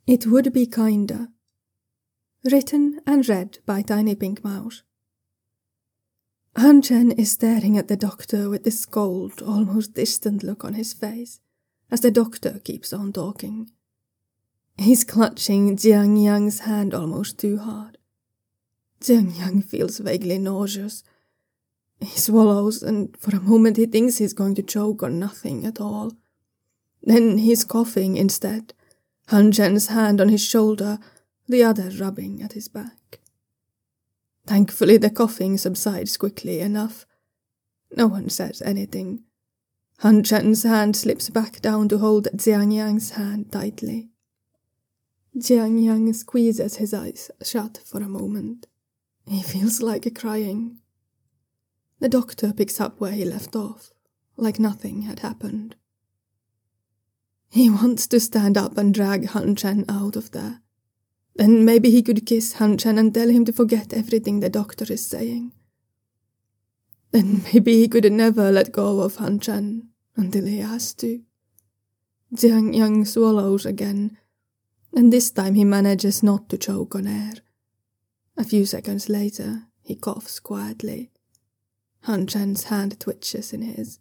It Would Be Kinder. Written and read by Tiny Pink Mouse. Han Chen is staring at the doctor with this cold, almost distant look on his face, as the doctor keeps on talking. He's clutching Jiang Yang's hand almost too hard. Jiang Yang feels vaguely nauseous. He swallows, and for a moment he thinks he's going to choke on nothing at all. Then he's coughing instead, Han Chen's hand on his shoulder, the other rubbing at his back. Thankfully the coughing subsides quickly enough. No one says anything. Han Chen's hand slips back down to hold Jiang Yang's hand tightly. Jiang Yang squeezes his eyes shut for a moment. He feels like crying. The doctor picks up where he left off, like nothing had happened. He wants to stand up and drag Han Chen out of there. Then maybe he could kiss Han Chen and tell him to forget everything the doctor is saying. Then maybe he could never let go of Han Chen until he has to. Jiang Yang swallows again, and this time he manages not to choke on air. A few seconds later, he coughs quietly. Han Chen's hand twitches in his.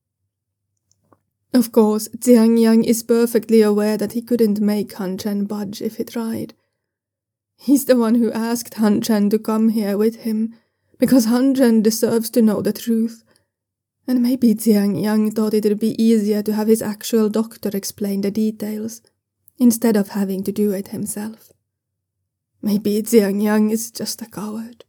Of course, Jiang Yang is perfectly aware that he couldn't make Han Chen budge if he tried. He's the one who asked Han Chen to come here with him, because Han Chen deserves to know the truth. And maybe Jiang Yang thought it would be easier to have his actual doctor explain the details, instead of having to do it himself. Maybe Jiang Yang is just a coward.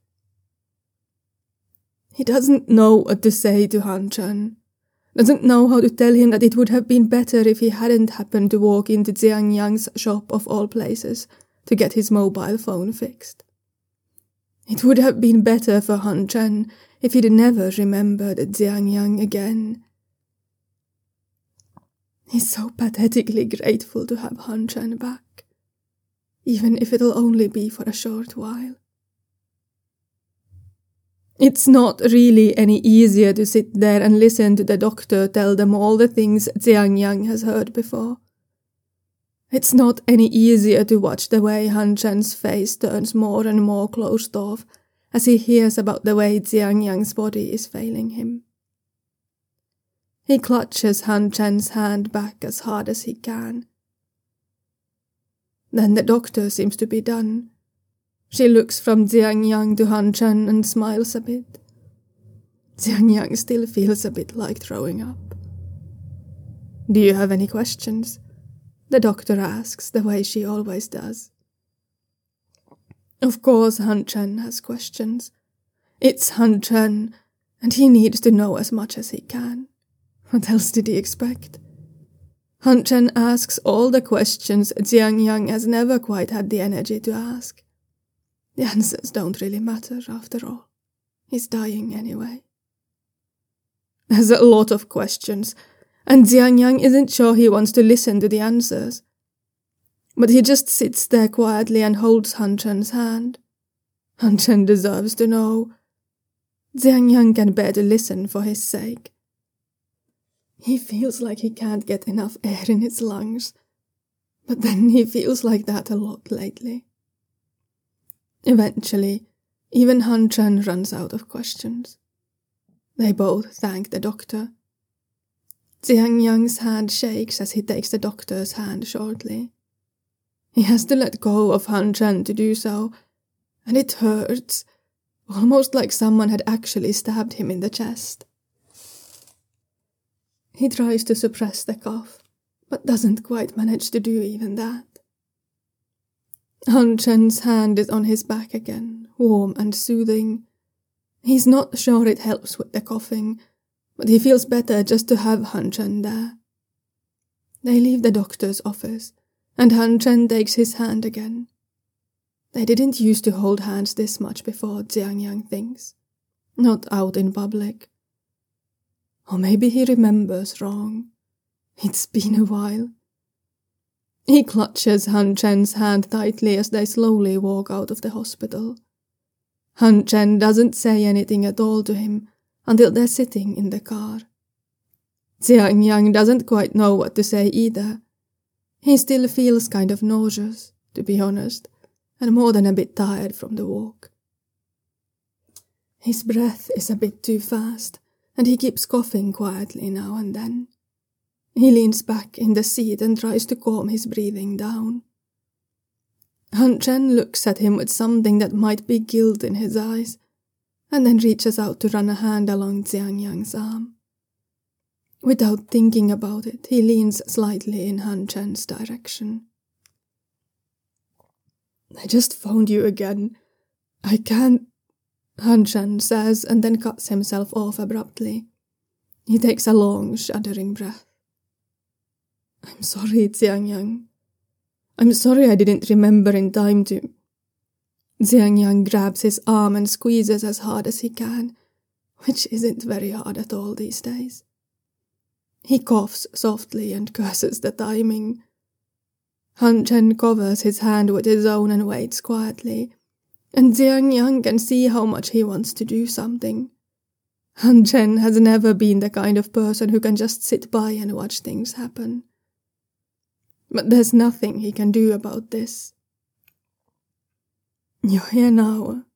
He doesn't know what to say to Han Chen. Doesn't know how to tell him that it would have been better if he hadn't happened to walk into Jiang Yang's shop of all places to get his mobile phone fixed. It would have been better for Han Chen if he'd never remembered Jiang Yang again. He's so pathetically grateful to have Han Chen back, even if it'll only be for a short while. It's not really any easier to sit there and listen to the doctor tell them all the things Jiang Yang has heard before. It's not any easier to watch the way Han Chen's face turns more and more closed off as he hears about the way Jiang Yang's body is failing him. He clutches Han Chen's hand back as hard as he can. Then the doctor seems to be done. She looks from Jiang Yang to Han Chen and smiles a bit. Jiang Yang still feels a bit like throwing up. "Do you have any questions?" the doctor asks the way she always does. Of course Han Chen has questions. It's Han Chen, and he needs to know as much as he can. What else did he expect? Han Chen asks all the questions Jiang Yang has never quite had the energy to ask. The answers don't really matter after all. He's dying anyway. There's a lot of questions, and Jiang Yang isn't sure he wants to listen to the answers. But he just sits there quietly and holds Han Chen's hand. Han Chen deserves to know. Jiang Yang can bear to listen for his sake. He feels like he can't get enough air in his lungs, but then he feels like that a lot lately. Eventually, even Han Chen runs out of questions. They both thank the doctor. Jiang Yang's hand shakes as he takes the doctor's hand shortly. He has to let go of Han Chen to do so, and it hurts, almost like someone had actually stabbed him in the chest. He tries to suppress the cough, but doesn't quite manage to do even that. Han Chen's hand is on his back again, warm and soothing. He's not sure it helps with the coughing, but he feels better just to have Han Chen there. They leave the doctor's office, and Han Chen takes his hand again. They didn't used to hold hands this much before, Jiang Yang thinks. Not out in public. Or maybe he remembers wrong. It's been a while. He clutches Han Chen's hand tightly as they slowly walk out of the hospital. Han Chen doesn't say anything at all to him until they're sitting in the car. Jiang Yang doesn't quite know what to say either. He still feels kind of nauseous, to be honest, and more than a bit tired from the walk. His breath is a bit too fast, and he keeps coughing quietly now and then. He leans back in the seat and tries to calm his breathing down. Han Chen looks at him with something that might be guilt in his eyes, and then reaches out to run a hand along Jiang Yang's arm. Without thinking about it, he leans slightly in Han Chen's direction. "I just found you again. I can't," Han Chen says, and then cuts himself off abruptly. He takes a long, shuddering breath. "I'm sorry, Jiang Yang. I'm sorry I didn't remember in time to..." Jiang Yang grabs his arm and squeezes as hard as he can, which isn't very hard at all these days. He coughs softly and curses the timing. Han Chen covers his hand with his own and waits quietly, and Jiang Yang can see how much he wants to do something. Han Chen has never been the kind of person who can just sit by and watch things happen. But there's nothing he can do about this. "You're here now.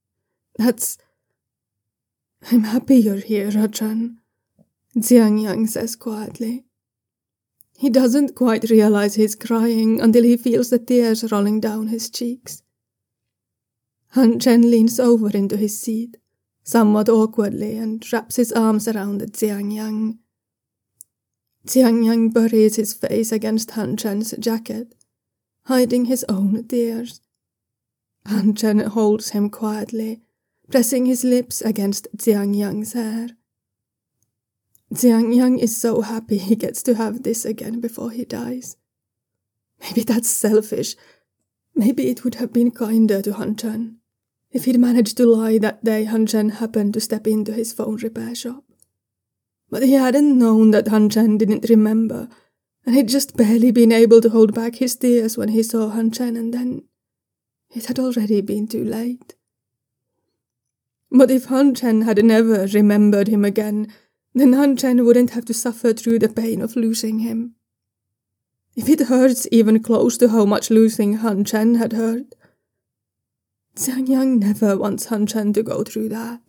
I'm happy you're here, Rajan," Jiang Yang says quietly. He doesn't quite realize he's crying until he feels the tears rolling down his cheeks. Han Chen leans over into his seat, somewhat awkwardly, and wraps his arms around Jiang Yang. Jiang Yang buries his face against Han Chen's jacket, hiding his own tears. Han Chen holds him quietly, pressing his lips against Jiang Yang's hair. Jiang Yang is so happy he gets to have this again before he dies. Maybe that's selfish. Maybe it would have been kinder to Han Chen if he'd managed to lie that day Han Chen happened to step into his phone repair shop. But he hadn't known that Han Chen didn't remember, and he'd just barely been able to hold back his tears when he saw Han Chen, and then it had already been too late. But if Han Chen had never remembered him again, then Han Chen wouldn't have to suffer through the pain of losing him. If it hurts even close to how much losing Han Chen had hurt, Jiang Yang never wants Han Chen to go through that.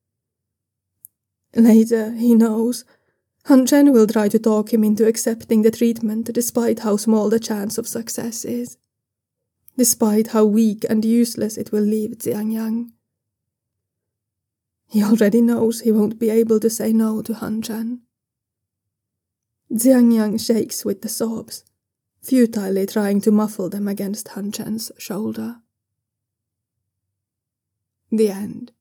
Later, he knows, Han Chen will try to talk him into accepting the treatment despite how small the chance of success is, despite how weak and useless it will leave Jiang Yang. He already knows he won't be able to say no to Han Chen. Jiang Yang shakes with the sobs, futilely trying to muffle them against Han Chen's shoulder. The end.